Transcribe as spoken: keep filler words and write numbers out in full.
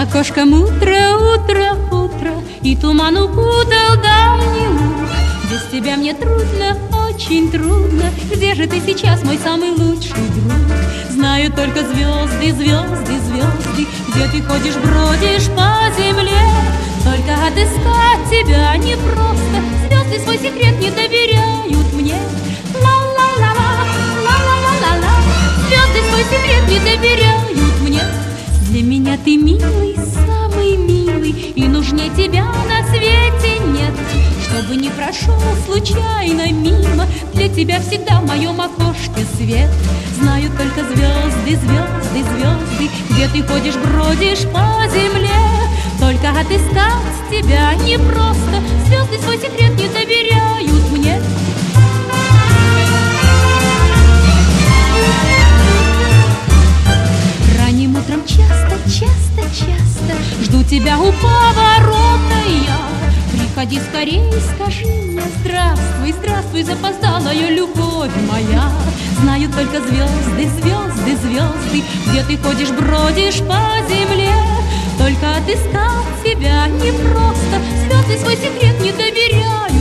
окошком утро, утро, утро, и туман укутал дальний луг. Без тебя мне трудно, очень трудно. Где же ты сейчас, мой самый лучший друг? Знаю только звезды, звезды, звезды. Где ты ходишь, бродишь по земле? Только отыскать тебя непросто. Звезды свой секрет не доверяют мне. Ла-ла-ла-ла, ла-ла-ла-ла-ла. Звезды свой секрет не доверяют мне. Для меня ты милый, самый милый, и нужнее тебя на свете нет. Чтобы не прошел случайно мимо, для тебя всегда в моем окошке свет. Знаю только звезды, звезды, звезды. Где ты ходишь, бродишь по земле? Только отыскать тебя непросто. Звезды свой секрет не доверяют мне. Ранним утром часто, часто, часто жду тебя у поворота я. Приходи скорей, скажи мне здравствуй, здравствуй, запоздалая любовь моя. Знаю только звезды, звезды, звезды. Где ты ходишь, бродишь по земле? Только отыскать тебя непросто. Звезды свой секрет не доверяют